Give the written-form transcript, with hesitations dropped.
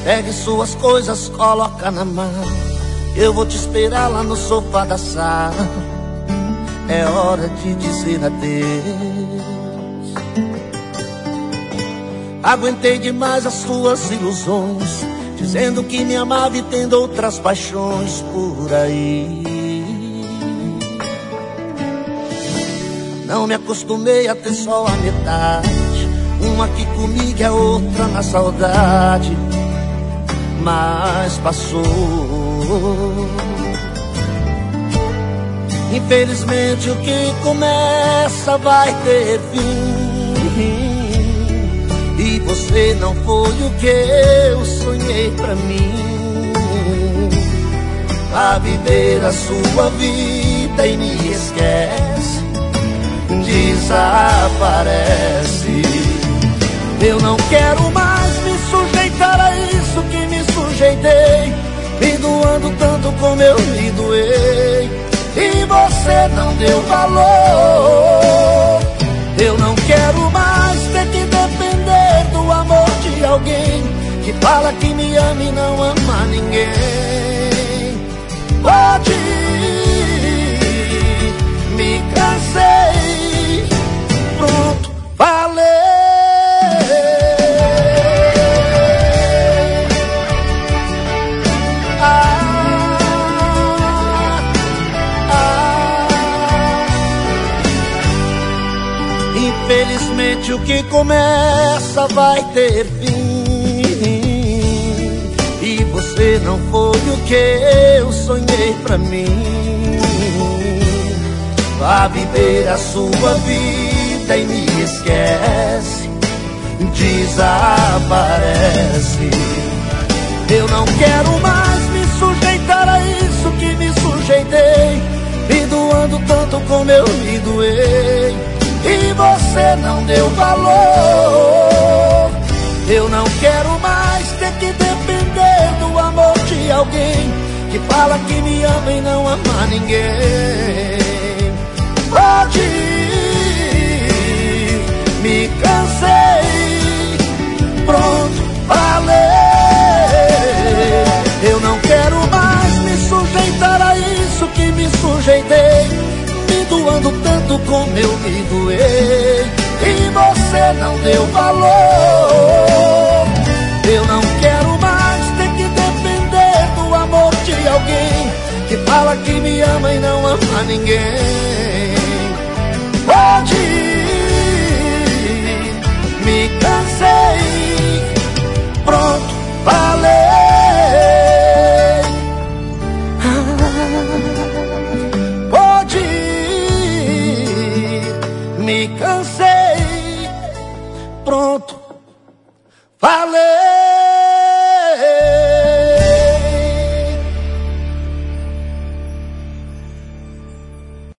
Pegue suas coisas, coloca na mão. Eu vou te esperar lá no sofá da sala. É hora de dizer adeus. Aguentei demais as suas ilusões, dizendo que me amava e tendo outras paixões por aí. Não me acostumei a ter só a metade, uma aqui comigo e a outra na saudade. Mas passou. Infelizmente o que começa vai ter fim, e você não foi o que eu sonhei pra mim. Vá viver a sua vida e me esquece, desaparece. Eu não quero mais me sujeitar a isso que me sujeitei, me doando tanto como eu me doei, e você não deu valor. Eu não quero mais ter que depender do amor de alguém que fala que me ama e não ama ninguém. Pode ir, me cansei, pronto, falei. Infelizmente o que começa vai ter fim, e você não foi o que eu sonhei pra mim. Vá viver a sua vida e me esquece, desaparece. Eu não quero mais me sujeitar a isso que me sujeitei, me doando tanto como eu me doei, e você não deu valor. Eu não quero mais ter que depender do amor de alguém que fala que me ama e não ama ninguém. Pode ir, me cansei, pronto, falei. Eu não quero mais me sujeitar a isso que me sujeitei, me doando tanto como eu me doei, e você não deu valor. Eu não quero mais ter que depender do amor de alguém que fala que me ama e não ama ninguém. Pode ir, me cansei, pronto, falei. Me cansei, pronto, falei.